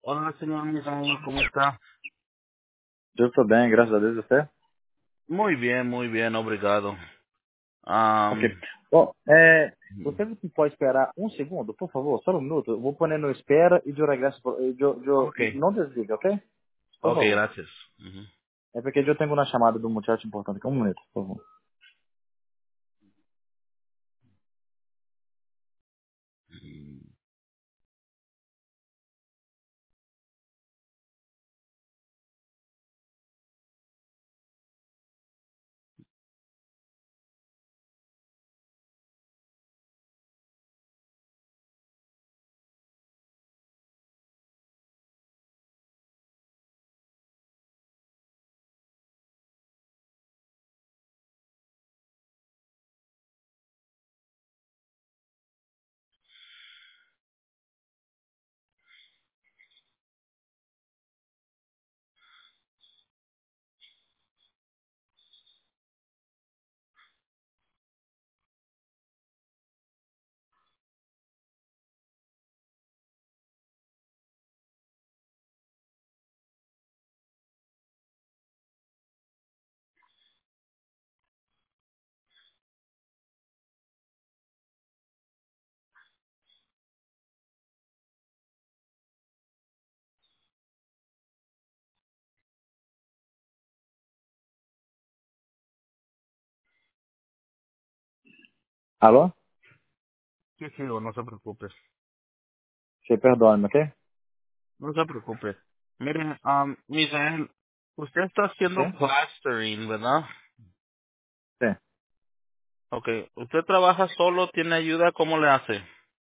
Hola, señor Misael, ¿cómo está? Eu estou bem, graças a Deus, e você? Muy bien, obrigado. Ok. Um, Bom, você me pode esperar um segundo, por favor? Só um minuto. Eu vou pôr no espera e eu regresso. ok, Não desliga, ok? Por ok, favor. gracias. Ujú. É porque eu tenho uma chamada do muchacho importante. Um minuto, por favor. Alô? Sí, sí, no se preocupe. Você perdoa-me, ok? No se preocupe. Mire, Misael, usted está haciendo Sim? plastering, ¿verdad? Sim. Ok, ¿usted trabaja solo, tiene ayuda? ¿Cómo le hace?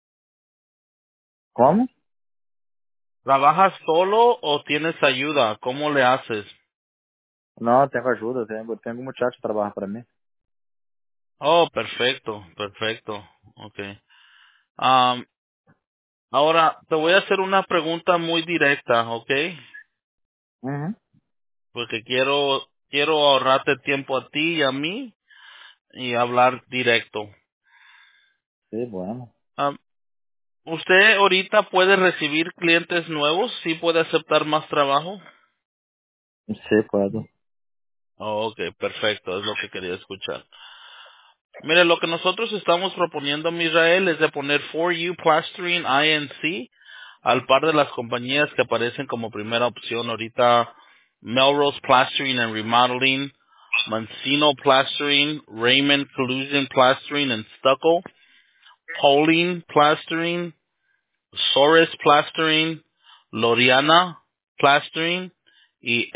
Como? ¿Trabajas solo o tienes ayuda? ¿Cómo le haces? Não, eu tenho ajuda. Eu tenho um muchacho que trabalha para mim. Oh, perfecto, perfecto. Ok. Um, ahora, te voy a hacer una pregunta muy directa, ¿ok? Uhum. Porque quiero ahorrarte tiempo a ti y a mí y hablar directo. Sim, bueno. Am, ¿Usted ahorita puede recibir clientes nuevos? ¿Sí puede aceptar más trabajo? Sim, puedo. Oh, ok, perfecto, es lo que quería escuchar. Mire, lo que nosotros estamos proponiendo, Misrael, es de poner For You Plastering INC al par de las compañías que aparecen como primera opción ahorita: Melrose Plastering and Remodeling, Mancino Plastering, Raymond Collusion Plastering and Stucco, Pauline Plastering, Soros Plastering, Loriana Plastering y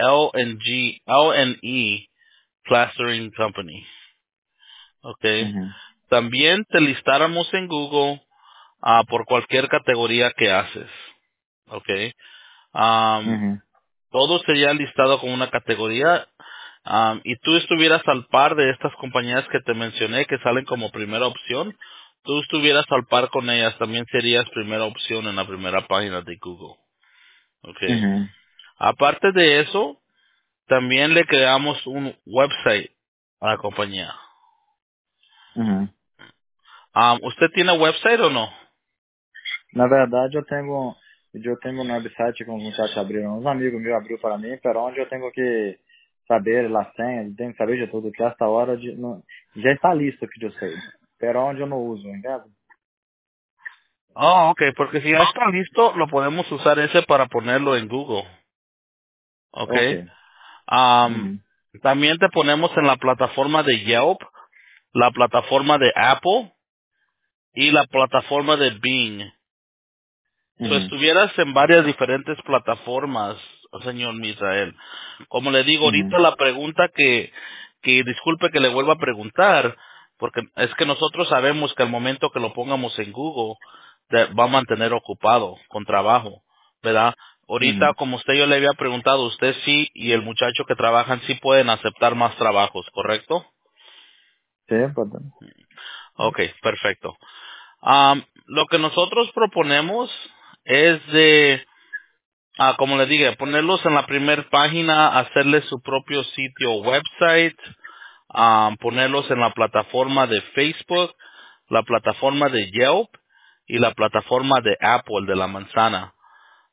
L&E Plastering Company. Okay. Uhum. También te listáramos en Google por cualquier categoría que haces. Okay. Am, Uhum. Todo sería listado como una categoría, y tú estuvieras al par de estas compañías que te mencioné que salen como primera opción. Tú estuvieras al par con ellas, también serías primera opción en la primera página de Google. Okay. Uhum. Aparte de eso, también le creamos un website a la compañía. Uhum. ¿Usted tiene website o no? Na verdade, eu tenho um website que um muchacho abriu, uns amigos meus abriu para mim, para onde eu tenho que saber a senha, tenho que saber de tudo, que esta hora já está listo que eu sei, pero onde eu não uso, entende? Oh, ok, porque si ya está listo, lo podemos usar ese para ponerlo en Google. Ok. Ok. Am, Uhum. También te ponemos en la plataforma de Yelp, la plataforma de Apple y la plataforma de Bing. Si Uhum. estuvieras en varias diferentes plataformas, señor Misael. Como le digo Uhum. ahorita, la pregunta que disculpe que le vuelva a preguntar, porque es que nosotros sabemos que al momento que lo pongamos en Google, va a mantener ocupado con trabajo, ¿verdad? Ahorita, Uhum. como usted yo le había preguntado, usted sí y el muchacho que trabajan sí pueden aceptar más trabajos, ¿correcto? Sim, pode. Ok, perfecto. Lo que nosotros proponemos es como le dije, ponerlos en la primera página, hacerles su propio sitio website, ponerlos en la plataforma de Facebook, la plataforma de Yelp y la plataforma de Apple, de la manzana.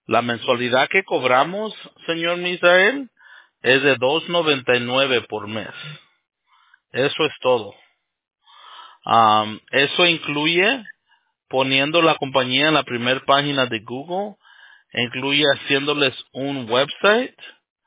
La mensualidad que cobramos, señor Misael, es de $2.99 por mes. Eso es todo. Eso incluye poniendo la compañía en la primera página de Google, incluye haciéndoles un website,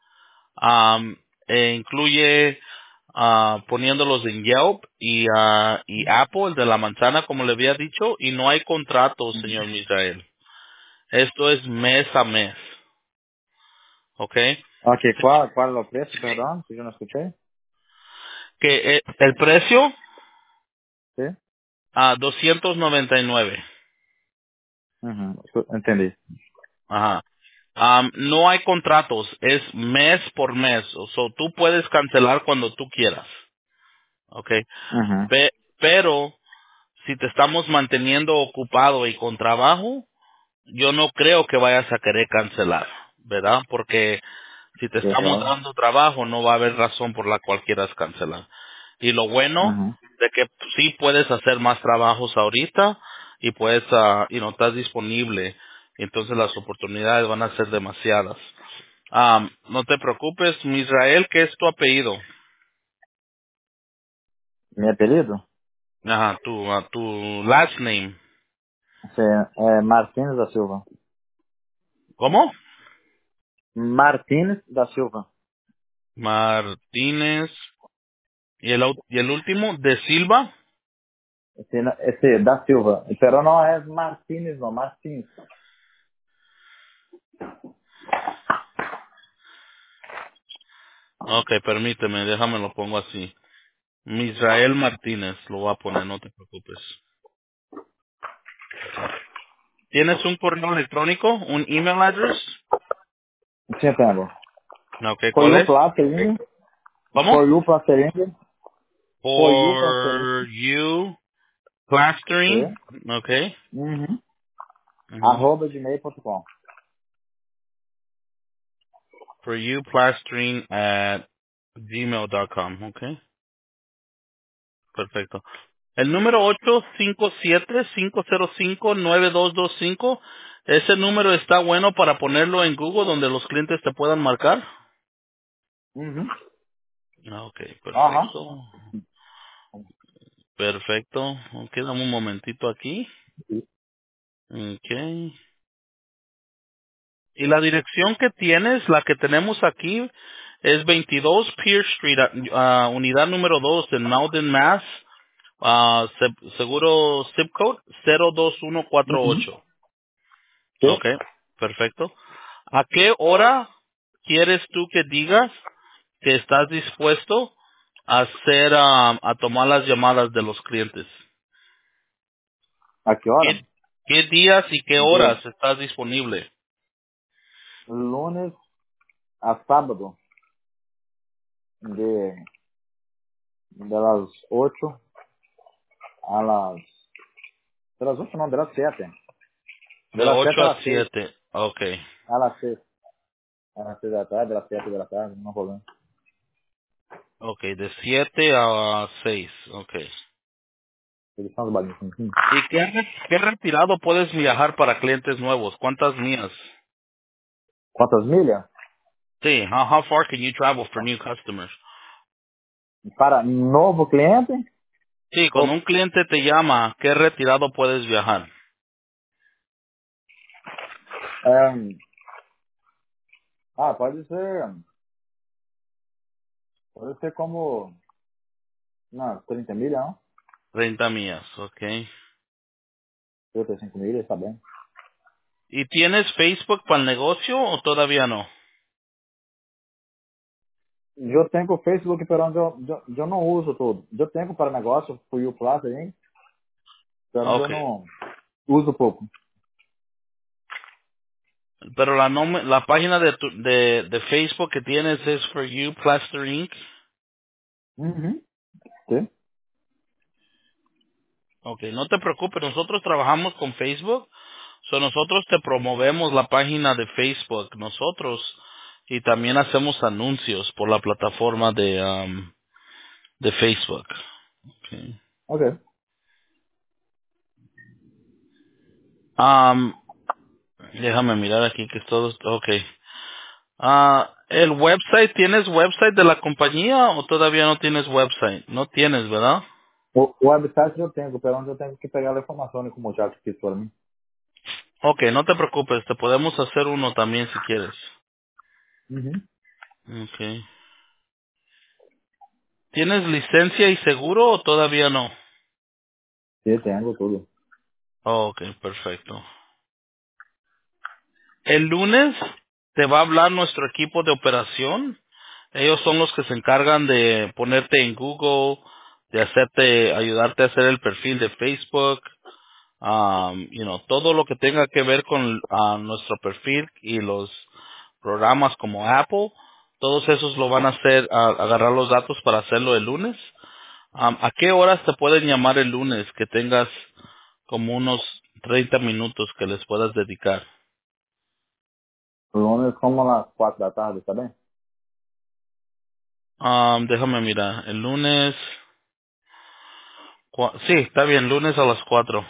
incluye poniéndolos en Yelp y Apple, el de la manzana, como le había dicho, y no hay contrato, señor Misael. Esto es mes a mes, ¿ok? Ok, ¿cuál es el precio, perdón? Que yo no escuché. Que el precio Sí. a 299. Ujú, entendí. Ajá. No hay contratos, es mes por mes. O sea, tú puedes cancelar cuando tú quieras, ¿ok? Ujú. Pero si te estamos manteniendo ocupado y con trabajo, yo no creo que vayas a querer cancelar, ¿verdad? Porque si te Sí, estamos claro. dando trabajo, no va a haber razón por la cual quieras cancelar. Y lo bueno Ujú. de que sí puedes hacer más trabajos ahorita y puedes, y no estás disponible, entonces las oportunidades van a ser demasiadas. No te preocupes, Misrael, ¿qué es tu apellido? Mi apelido? Ajá, tu last name. Sí, Martins da Silva. ¿Cómo? Martins da Silva. Martínez. ¿Y el último? ¿De Silva? Ese da Silva. Pero no es Martínez, no, Martins. Ok, permíteme, déjame lo pongo así. Misrael Martínez, lo voy a poner, no te preocupes. ¿Tienes un correo electrónico? ¿Un email address? Sí, tengo. Ok, For ¿cuál you es? plastering. ¿Cómo? For you plastering. For you plastering. For you plastering. Sí. Ok. Uhum. Ujú. @gmail.com. For you plastering at gmail.com. Ok. Perfecto. El número 857-505-9225, ese número está bueno para ponerlo en Google donde los clientes te puedan marcar. Uhum. Ok, Aham. perfecto. Perfecto. Ok, dame un momentito aquí. Ok. Y la dirección que tienes, la que tenemos aquí, es 22 Pierce Street, unidad número 2 en Malden, Mass. Seguro zip code Uhum. 02148. Sim. Ok, perfecto. ¿A qué hora quieres tú que digas que estás dispuesto a hacer, a tomar las llamadas de los clientes? A que hora? ¿Qué días y qué De horas estás disponible? lunes a sábado. De las 8 a las... De las 8 no, de las 7. De De las 7 8 a a las 6. 7. Ok. A las 6. A las 6 de la tarde, de las 7 de la tarde, no hay problema. Ok, de 7 a 6. Ok. Eles são os bagunços. Uhum. ¿Y qué retirado puedes viajar para clientes nuevos? ¿Cuántas millas? Quantas milhas? Sí, how far can you travel for new customers? Para novo cliente? Sí, cuando Ou, un cliente te llama, ¿qué retirado puedes viajar? pode ser como, não, 30 milhas, não? 30 millas, ok. 35 milhas, está bem. ¿Y tienes Facebook para el negocio o todavía no? Eu tenho o Facebook, pero eu não uso tudo. Eu tenho para negócio, fui o Plus aí, pero eu Ok. não uso pouco. Pero la página de Facebook que tienes es For You Plaster Inc. Uhum. Sim. Ok, no te preocupes, nosotros trabajamos con Facebook, nosotros te promovemos la página de Facebook, nosotros, y también hacemos anuncios por la plataforma de Facebook. Okay. Ok. Déjame mirar aquí que todo, okay. El website, ¿tienes website de la compañía o todavía no tienes website? No tienes, ¿verdad? O website eu tenho, pelo menos eu tenho que pegar a informação como o muchacho que para mim. Okay, no te preocupes, te podemos hacer uno también si quieres. Uhum. Okay. ¿Tienes licencia y seguro o todavía no? Sim, tenho tudo. Okay, perfecto. El lunes te va a hablar nuestro equipo de operación. Ellos son los que se encargan de ponerte en Google, de ayudarte a hacer el perfil de Facebook, todo lo que tenga que ver con nuestro perfil y los programas como Apple, todos esos lo van a hacer, agarrar los datos para hacerlo el lunes. ¿A qué horas te pueden llamar el lunes que tengas como unos 30 minutos que les puedas dedicar? O lunes como às 4 da tarde, tá bem? Déjame mirar, el lunes, sí, está bien, lunes a las 4.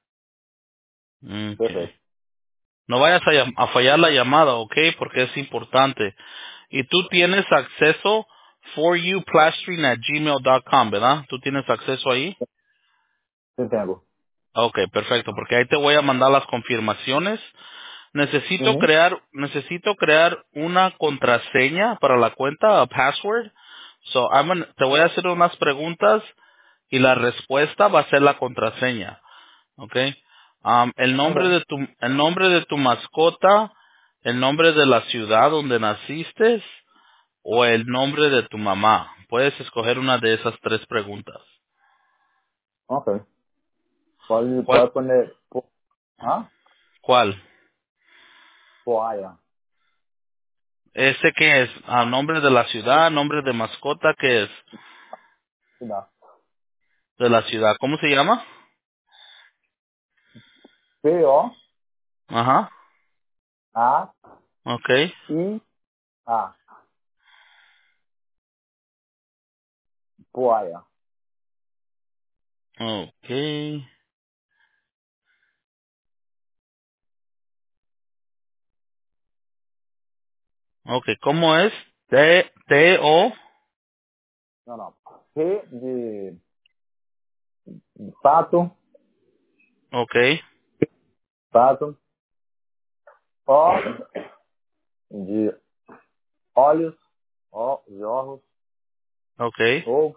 Okay. Perfeito. No vayas a fallar la llamada, ¿ok? Porque es importante. Y tú tienes acceso foryouplastering@gmail.com, ¿verdad? ¿Tú tienes acceso ahí? Sim, tenho. Ok, perfecto, porque ahí te voy a mandar las confirmaciones. Uhum. Necesito crear una contraseña para la cuenta, a password. So, te voy a hacer unas preguntas y la respuesta va a ser la contraseña. Okay. Ok. El nombre de tu mascota, el nombre de la ciudad donde naciste o el nombre de tu mamá. Puedes escoger una de esas tres preguntas. Ok. Pode, ¿Cuál? pode poner ah? ¿Cuál? Poaia. ¿Ese qué es? Nombre de la ciudad, nombre de mascota, ¿qué es? Que dá. De la ciudad. ¿Cómo se llama? P-O-A-I-A. Ajá. Okay. Poaia. Okay. Okay. ¿Cómo es? T-O. Não, não. P de pato, Okay. pato. O de olhos, O de ojos. Okay. Ou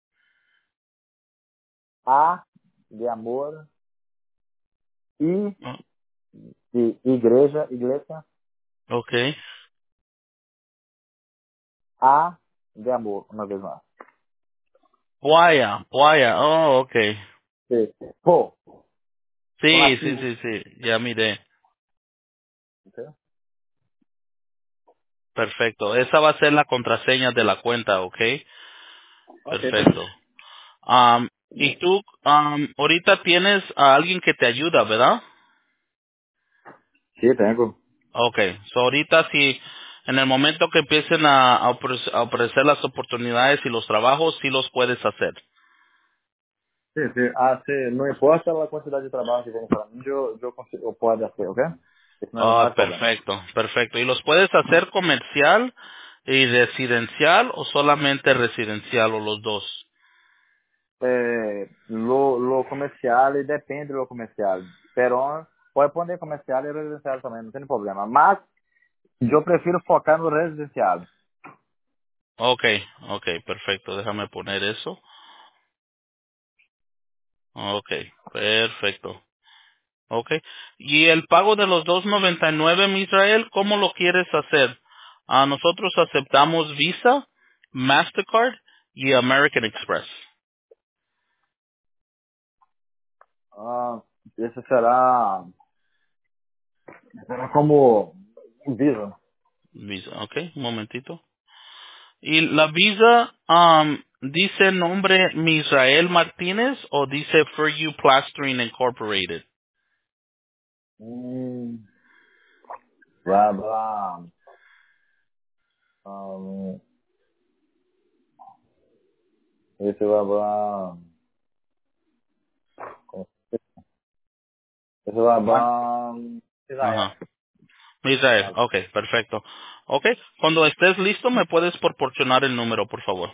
A de amor. I de igreja, igreja. Okay. A de amor, uma vez mais. Puaya, Puaya. Oh, okay. P. Pô, com Sí, sí, latim. sí, sí, ya miré. Entendeu? Perfecto. Esa va a ser la contraseña de la cuenta, ¿ok? Ok, Perfecto. perfeito. Y tú, ahorita tienes a alguien que te ayuda, ¿verdad? Sí, tengo. Okay. So ahorita si en el momento que empiecen a ofrecer las oportunidades y los trabajos, sí los puedes hacer. Sim, sim. Ah, sim. Não importa a quantidade de trabalho que vem para mim, eu consigo, eu posso fazer, ok? Isso não é problema. Perfecto, perfecto. ¿Y los puedes hacer comercial y residencial o solamente residencial o los dos? Lo comerciale depende do comerciale. Però pode poner comercial e residencial também, não tem problema. Mas eu prefiro focar no residencial. Okay, okay, perfecto. Déjame poner eso. Okay, perfecto. Okay. Y el pago de los 2.99, Israel, ¿cómo lo quieres hacer? Nosotros aceptamos Visa, Mastercard y American Express. Ah, esse será como um Visa. Visa, okay, un momentito. ¿Y la Visa dice nombre Misrael Martínez o dice For You Plastering Incorporated? Blá, blá. Um, esse blá, blá. Esse blá, ¿Cuál? blá. Ajá. Israel. Israel, ok, perfecto. Ok, cuando estés listo me puedes proporcionar el número, por favor.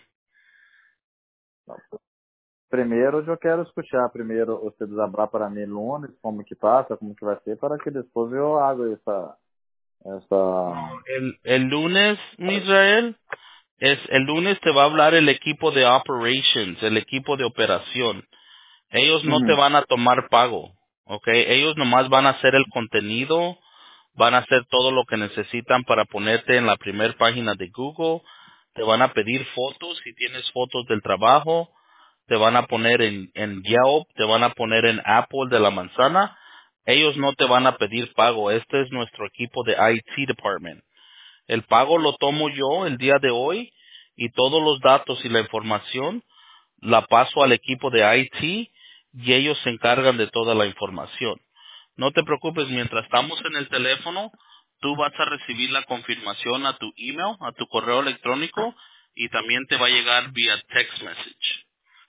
Primeiro, eu quero escutar primeiro você desabrar para mim lunes, como que passa, como que vai ser, para que depois eu haga essa... El lunes, Israel, el lunes te va a hablar el equipo de operations, el equipo de operación. Ellos no te Uhum. van a tomar pago, ¿ok? Ellos nomás van a hacer el contenido, van a hacer todo lo que necesitan para ponerte en la primera página de Google, te van a pedir fotos si tienes fotos del trabajo, te van a poner en Yelp, te van a poner en Apple de la manzana. Ellos no te van a pedir pago. Este es nuestro equipo de IT Department. El pago lo tomo yo el día de hoy y todos los datos y la información la paso al equipo de IT y ellos se encargan de toda la información. No te preocupes, mientras estamos en el teléfono, tú vas a recibir la confirmación a tu email, a tu correo electrónico y también te va a llegar vía text message.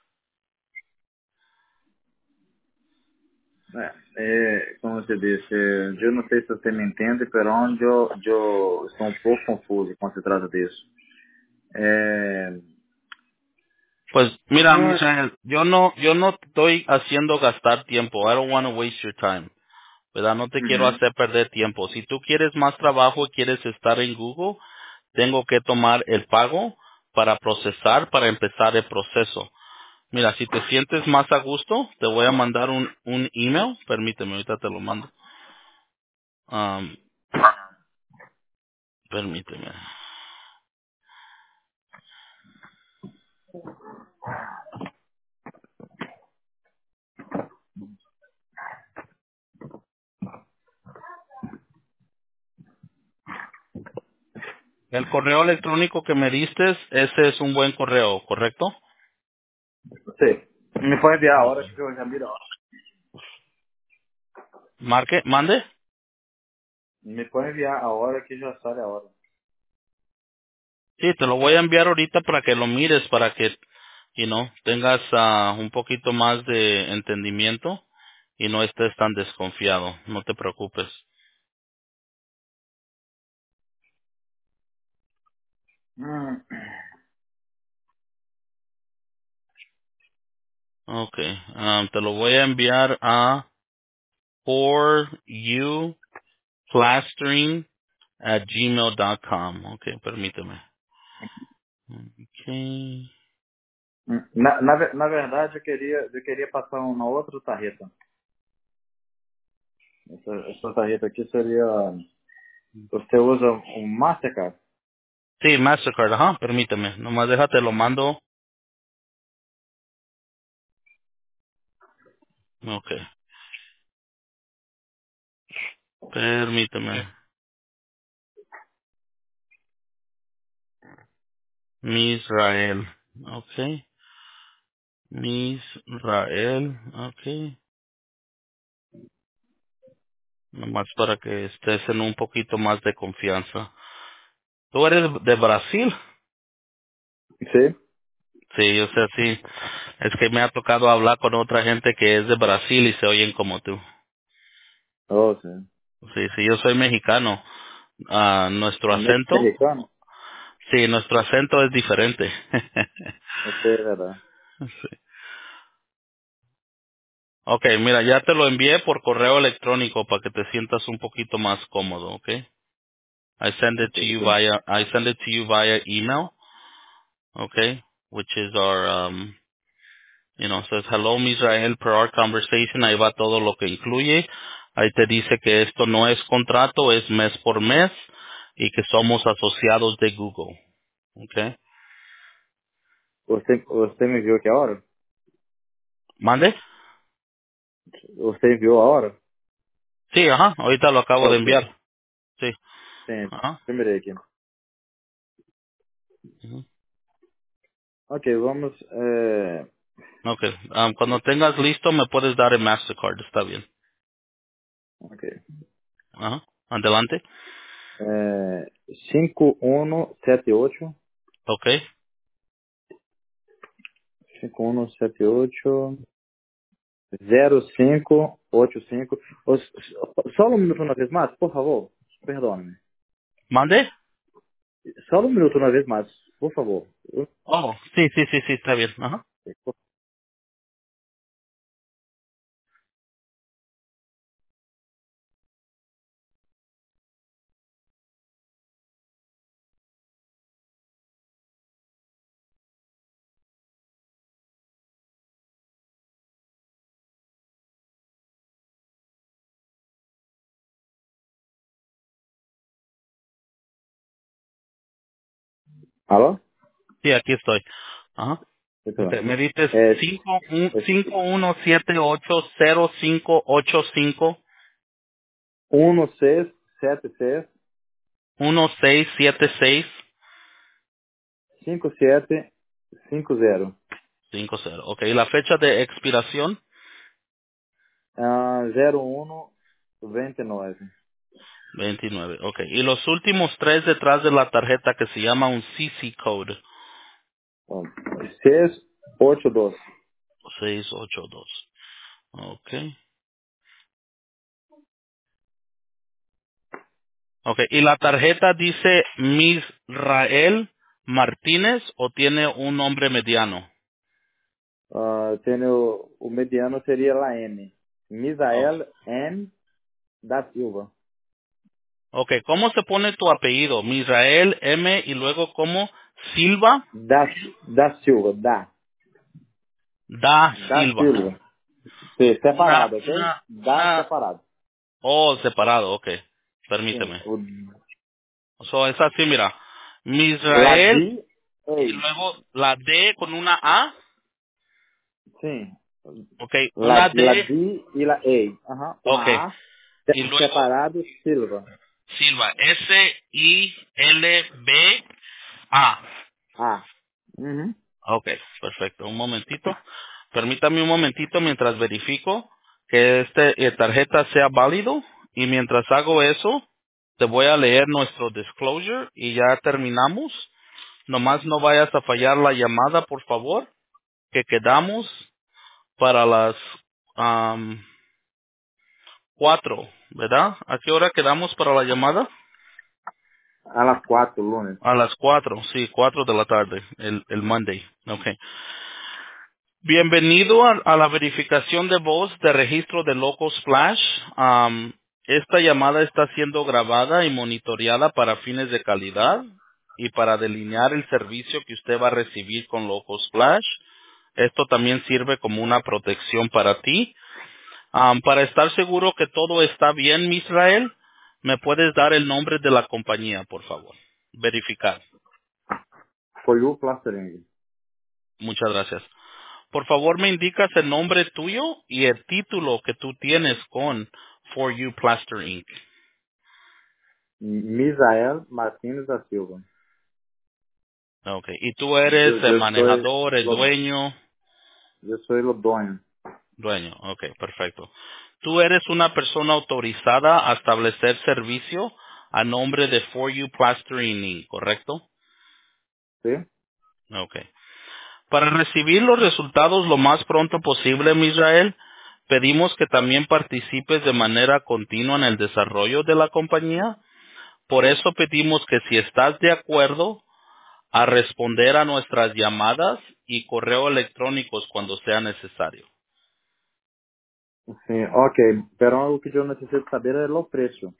Como você disse, eu não sei se você me entende, pero onde eu estou um pouco confuso quando se trata disso. É, Pues mira, não, Misael, yo no estoy haciendo gastar tiempo. I don't want to waste your time. ¿Verdad? No te quiero uhum. hacer perder tiempo. Si tú quieres más trabajo y quieres estar en Google, tengo que tomar el pago para procesar, para empezar el proceso. Mira, si te sientes más a gusto, te voy a mandar un email. Permíteme, ahorita te lo mando. Um, permíteme. El correo electrónico que me diste, ese es un buen correo, ¿correcto? Sim. Me pode enviar a Ok. hora que eu já miro a hora. Mande. Me pode enviar a hora que já sale a hora. Sí, te lo voy a enviar ahorita para que lo mires, para que, tengas un poquito más de entendimiento y no estés tan desconfiado. No te preocupes. Hum. Okay. Te lo voy a enviar a foryouplastering@gmail.com. Okay, permíteme. Okay. Na verdade, eu queria passar uma outra tarjeta. Essa tarjeta aqui seria... Você usa um Mastercard? Sí, Mastercard, ajá, permíteme. Nomás déjate, lo mando. Okay. Permíteme. Misrael. Okay. Misrael. Okay. Nomás para que estés en un poquito más de confianza. ¿Tú eres de Brasil? Sim. Sí, yo sé, sí. Es que me ha tocado hablar con otra gente que es de Brasil y se oyen como tú. Oh, sim. Sí, sí, yo soy mexicano. Nuestro acento, Mexicano? sí, nuestro acento es diferente. Isso é verdade. Sí. Ok, mira, ya te lo envié por correo electrónico para que te sientas un poquito más cómodo, ok? Ok, sim. I send it to you via email, okay? Which is our, says hello Israel per our conversation, ahí va todo lo que incluye. Ahí te dice que esto no es contrato, es mes por mes y que somos asociados de Google, okay? Você me enviou aqui a hora? ¿Mande? Você enviou a hora? Sí, ajá, ahorita lo acabo de Ok. enviar. Sí, Sim, ajá. primeiro aqui. Ujú. Ok, vamos... Okay, cuando tengas listo me puedes dar el Mastercard, está bien. ok. Ajá, adelante. 5178 Okay, 5178 0585. Só um minuto uma vez mais, por favor. Perdóname. ¿Mande? Só um minuto uma vez mais, por favor. Oh, sí, sí, sí, sí, está bien. Ajá. Alô? Sí, aquí estoy. Ajá. Muito Ok, bem. me dices É, 51780585 1676 1676 5750. 50. Ok, la fecha de expiración, 0129. 29. Ok, y los últimos tres detrás de la tarjeta que se llama un CC code, Bom, 682. 682. Ok. Ok, y la tarjeta dice Misrael Martínez o tiene un nombre mediano. Tem o mediano seria lá M. Oh. Misael M. da Silva. Ok, ¿cómo se pone tu apellido? Misrael M y luego como Silva Da Silva, da da Silva. Silva. Sim, Una, separado, ok? una, Da una, separado. oh, separado, ok. Sim, Permíteme. o So, es así, mira. Misrael Ladi, y ei, luego la D con una A. sim. Ok, una D, Ladi e la Ei. ok. Uma A, Y luego separado Silva. Silva, Silba. A. Uhum. Ok, perfecto. Un momentito. Permítame un momentito mientras verifico que este tarjeta sea válido y mientras hago eso, te voy a leer nuestro disclosure y ya terminamos. Nomás no vayas a fallar la llamada, por favor, que quedamos para las am, 4, ¿verdad? ¿A qué hora quedamos para la llamada? A las 4, lunes. A las 4, sí, 4 de la tarde, el Monday. Okay. Bienvenido a la verificación de voz de registro de Loco Splash. Esta llamada está siendo grabada y monitoreada para fines de calidad y para delinear el servicio que usted va a recibir con Loco Splash. Esto también sirve como una protección para ti. Para estar seguro que todo está bien, Misrael, ¿me puedes dar el nombre de la compañía, por favor? Verificar. Foi o Plastering. Muchas gracias. Por favor, me indicas el nombre tuyo y el título que tú tienes con For You Plaster Inc. Misael Martins da Silva. Okay. Y tú eres el Eu sou, manejador, el dueño. eu sou o dono. Dueño, okay, perfecto. Tú eres una persona autorizada a establecer servicio a nombre de For You Plastering Inc., ¿correcto? Sim? Okay. Para recibir los resultados lo más pronto posible, Misrael, pedimos que también participes de manera continua en el desarrollo de la compañía. Por eso pedimos que si estás de acuerdo a responder a nuestras llamadas y correo electrónicos cuando sea necesario. Sim, ok. Pero o que eu necessito saber é o preço.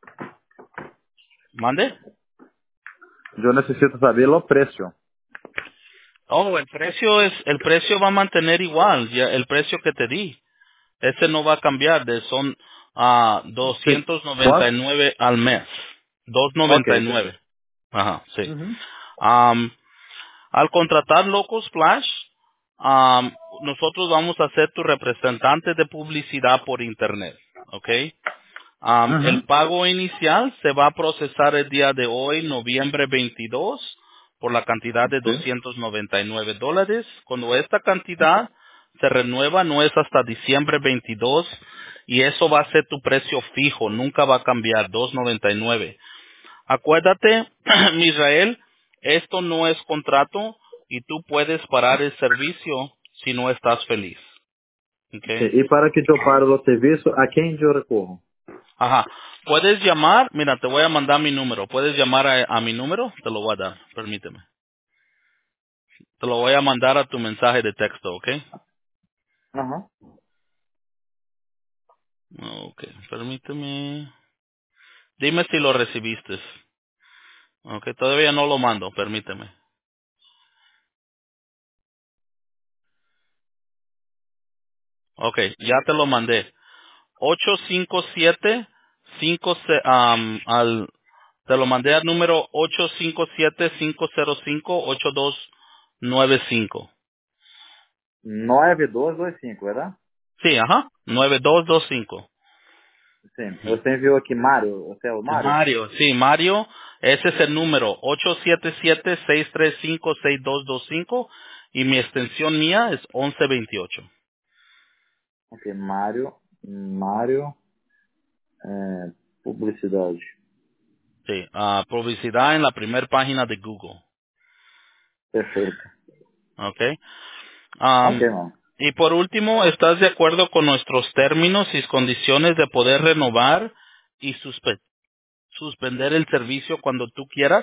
¿Mande? Eu necessito saber o preço. Oh, el precio va a mantener igual, ya, el precio que te di. Ese no va a cambiar, son Sim. 299 al mes. Ok, 299. perfeito. Ajá, sí. Uhum. Am, Al contratar Loco Splash, nosotros vamos a ser tu representante de publicidad por internet, ¿ok? El Uhum. pago inicial se va a procesar el día de hoy, noviembre 22, por la cantidad de Sim. $299. Cuando esta cantidad se renueva, no es hasta diciembre 22, y eso va a ser tu precio fijo, nunca va a cambiar, 299. Acuérdate, Israel, esto no es contrato y tú puedes parar el servicio si no estás feliz. ¿Ok? Sim. E para que eu pare o serviço, a quem eu recorro? Ajá. Puedes llamar, mira, te voy a mandar mi número. Puedes llamar a mi número, te lo voy a dar, permíteme. Te lo voy a mandar a tu mensaje de texto, ¿ok? Ajá. Ok, permíteme. Dime si lo recibiste. Ok, todavía no lo mando, permíteme. Ok, ya te lo mandé. 857 5 al te lo mandé al número 857-505-8295. 9225, ¿verdad? Sí, ajá, 9225. Sim. Ujú. Você enviou aqui Mário, você é o Mário? Mario, sí, Mario, ese es el número 877-635-6225 y mi extensión mía es 1128. Ok, Mário, publicidade. Sí, publicidad en la primera página de Google. Perfeito. Okay. Ok, Um, mano. y por último, ¿estás de acuerdo con nuestros términos y condiciones de poder renovar y suspender el servicio cuando tú quieras?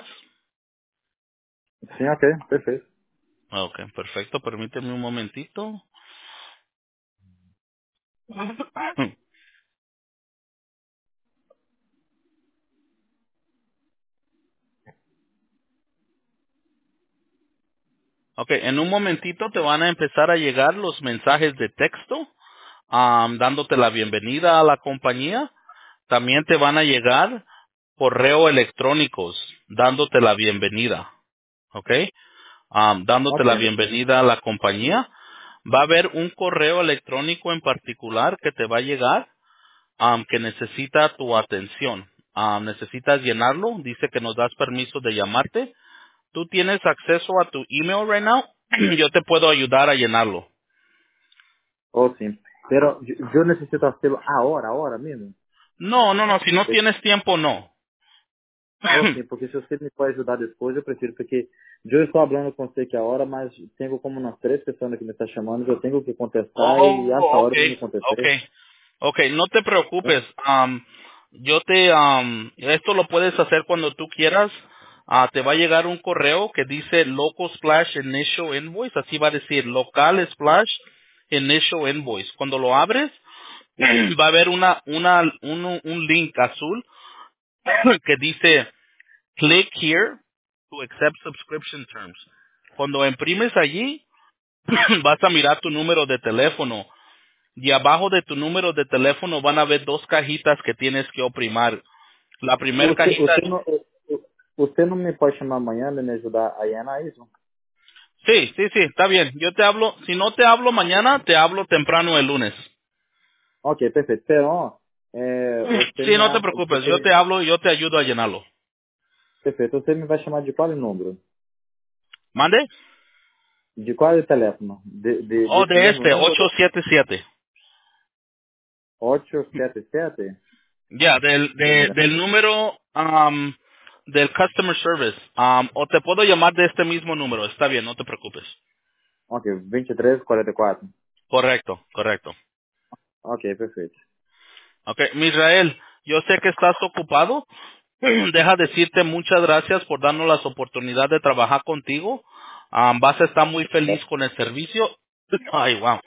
Sim, ok, perfeito. Ok, perfecto. Permíteme un momentito. Ok, en un momentito te van a empezar a llegar los mensajes de texto, dándote la bienvenida a la compañía. También te van a llegar correo electrónicos, dándote la bienvenida. Ok, dándote Ok. la bienvenida a la compañía. Va a haber un correo electrónico en particular que te va a llegar, que necesita tu atención. Necesitas llenarlo. Dice que nos das permiso de llamarte. ¿Tú tienes acceso a tu email right now? Yo te puedo ayudar a llenarlo. Oh, sim. Pero eu necessito hacerlo ahora mesmo? No, no, no. Si no tienes tiempo, no. Oh, sim, porque se você me pode ajudar depois, eu prefiro, porque eu estou falando com você aqui a hora, mas tenho como umas 3 pessoas que me estão chamando, eu tenho que contestar e essa Oh, hora eu okay, não contestei. okay, okay. No te preocupes. Esto lo puedes hacer cuando tú quieras. Te va a llegar un correo que dice Local Splash Initial Invoice. Así va a decir Local Splash Initial Invoice. Cuando lo abres, va a haber un link azul que dice Click here to accept subscription terms. Cuando imprimes allí, vas a mirar tu número de teléfono. Y abajo de tu número de teléfono van a ver dos cajitas que tienes que oprimir. La primera Você, cajita, você não me pode chamar amanhã para me ajudar a llenar isso? sí, sí, sí, está bien. Yo te hablo, si no te hablo mañana, te hablo temprano el lunes. Ok, perfeito. Pero, você Sí, me, no te preocupes, você yo me, te hablo y yo te ayudo a llenarlo. perfeito, você me vai chamar de qual número? ¿Mande? De qual teléfono? Oh, Desse de mesmo este, número? 877. 877? Ya, Deixa eu mirar. del número del customer service. O te puedo llamar de este mismo número, está bien, no te preocupes. Ok, 2344. Correcto, correcto. Ok, perfeito. Ok, Misrael, yo sé que estás ocupado. Deja decirte muchas gracias por darnos la oportunidad de trabajar contigo. Vas a estar muy feliz con el servicio. Ay, wow.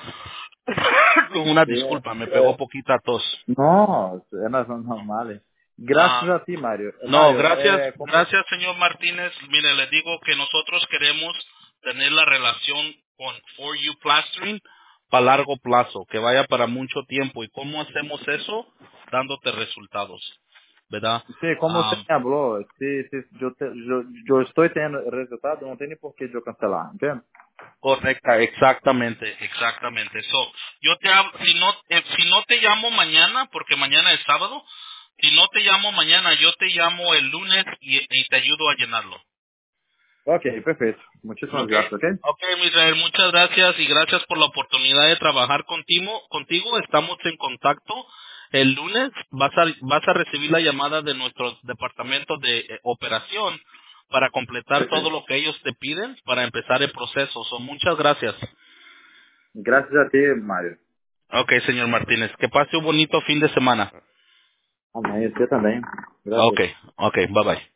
Una disculpa, me pegó poquita tos. Nossa, é normal. Hein? Graças Ah, a ti, Mário. no, Mário, gracias, como... gracias, señor Martínez. Mire, le digo que nosotros queremos tener la relación con For You Plastering para largo plazo, que vaya para mucho tiempo. ¿Y cómo hacemos eso? Dándote resultados, ¿verdad? Sim, como você me falou, se eu estou tendo resultado, não tem nem por que eu cancelar, entende? Correcta, exactamente, exactamente. So, yo te hablo, si no te llamo mañana, porque mañana es sábado, si no te llamo mañana, yo te llamo el lunes y te ayudo a llenarlo. Ok, perfeito. Muitíssimas Ok. graças, ok? Ok, Misael, muchas gracias y gracias por la oportunidad de trabajar contigo. Estamos en contacto. El lunes vas a recibir la llamada de nuestro departamento de operación para completar todo Perfeito. lo que ellos te piden para empezar el proceso. So, muchas gracias. Graças a ti, Mário. Ok, señor Martínez. Que pase un bonito fin de semana. Amém. Você também. Graças a Deus. Okay, okay, bye bye.